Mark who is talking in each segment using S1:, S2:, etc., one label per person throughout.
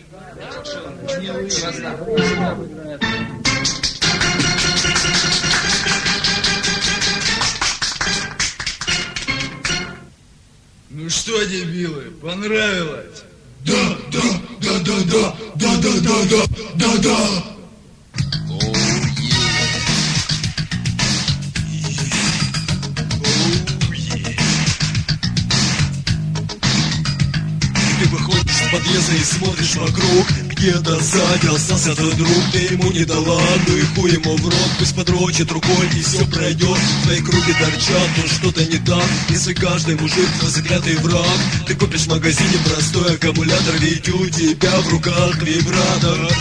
S1: Ну что, дебилы, понравилось?
S2: Да.
S3: Ты выходишь с подъезда и смотришь вокруг. Где-то сзади остался твой друг. Ты ему не дала, ну и хуй ему в рот. Пусть подрочит рукой и все пройдет. Твои круги торчат, но что-то не так. Если каждый мужик твой заклятый враг, ты купишь в магазине простой аккумулятор, ведь у тебя в руках вибратор.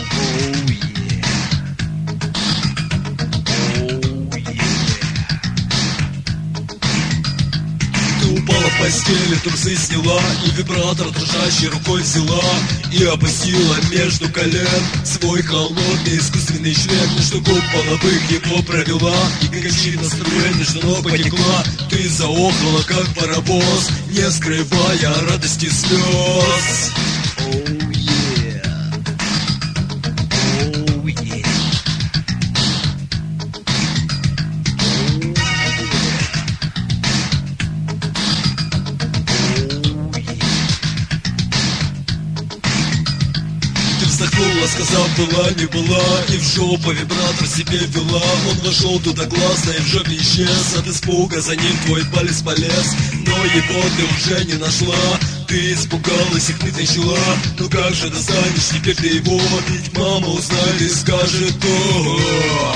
S3: Упала в постели, трусы сняла, и вибратор дрожащей рукой взяла и опустила между колен свой холодный искусственный член. Между губ половых его провела, и горячина струя между ног потекла. Ты заохала, как паровоз, не скрывая радости слез. Вздохнула, сказав, была, не была, и в жопу вибратор себе вела. Он вошел туда классно и в жопе исчез. От испуга за ним твой палец полез, но его ты уже не нашла. Ты испугалась, их ты начала. Ну как же достанешь теперь ты его? Ведь мама узнает и скажет: о.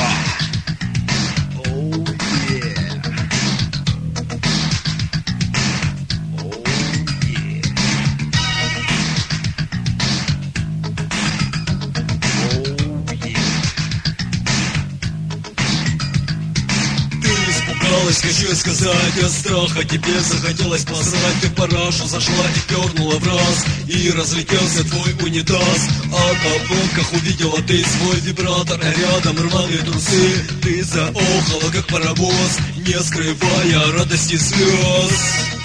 S3: Хочу сказать, от страха тебе захотелось посрать. Ты парашу зашла и пернула в раз, и разлетелся твой унитаз. А на полках увидела ты свой вибратор, а рядом рваные трусы. Ты заохала, как паровоз, не скрывая радости слез.